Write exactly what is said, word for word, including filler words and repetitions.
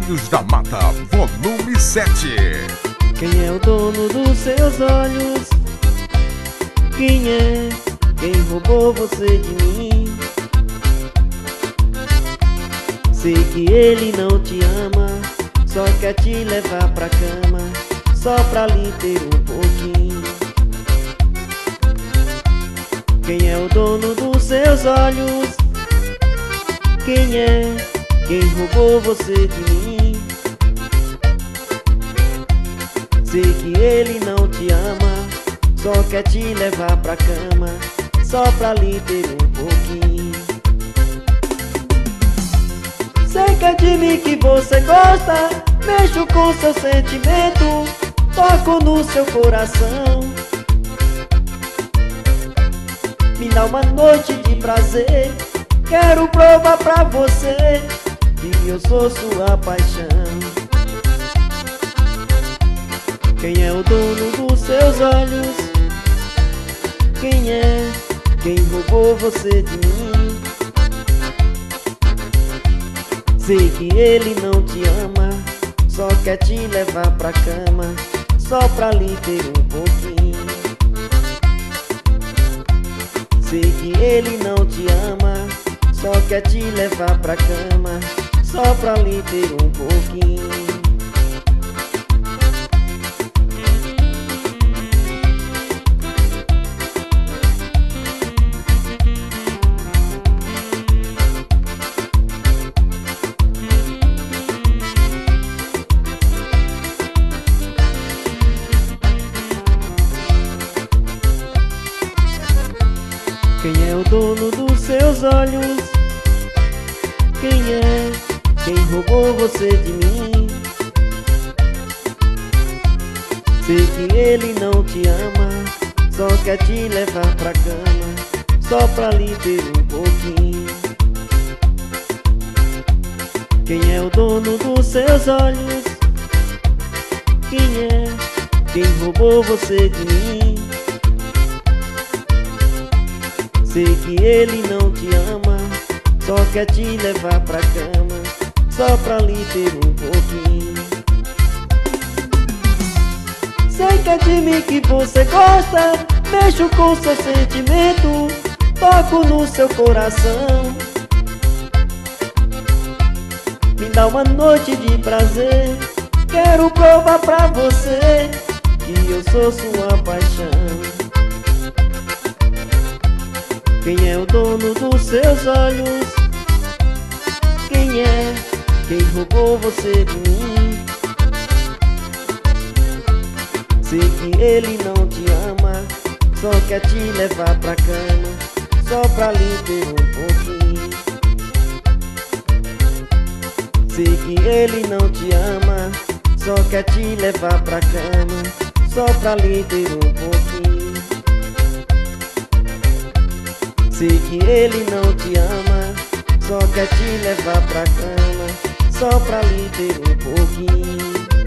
Filhos da Mata, volume sete. Quem é o dono dos seus olhos? Quem é? Quem roubou você de mim? Sei que ele não te ama, só quer te levar pra cama, só pra lhe ter um pouquinho. Quem é o dono dos seus olhos? Quem é? Quem roubou você de mim? Sei que ele não te ama, só quer te levar pra cama, só pra lhe ter um pouquinho. Sei que é de mim que você gosta, mexo com seu sentimento, toco no seu coração. Me dá uma noite de prazer, quero provar pra você que eu sou sua paixão. Quem é o dono dos seus olhos? Quem é? Quem roubou você de mim? Sei que ele não te ama, só quer te levar pra cama, só pra lhe ter um pouquinho. Sei que ele não te ama, só quer te levar pra cama, só pra lhe ter um pouquinho. Quem é o dono dos seus olhos? Quem é? Quem roubou você de mim? Sei que ele não te ama, só quer te levar pra cama, só pra lhe ter um pouquinho. Quem é o dono dos seus olhos? Quem é? Quem roubou você de mim? Sei que ele não te ama, só quer te levar pra cama, só pra lhe ter um pouquinho. Sei que é de mim que você gosta, mexo com seu sentimento, toco no seu coração. Me dá uma noite de prazer, quero provar pra você que eu sou sua paixão. Quem é o dono dos seus olhos? Quem é? Quem roubou você de mim? Sei que ele não te ama, só quer te levar pra cama, só pra lhe ter um pouquinho. Sei que ele não te ama, só quer te levar pra cama, só pra lhe ter um pouquinho. Sei que ele não te ama, só quer te levar pra cama, só pra lhe ter um pouquinho.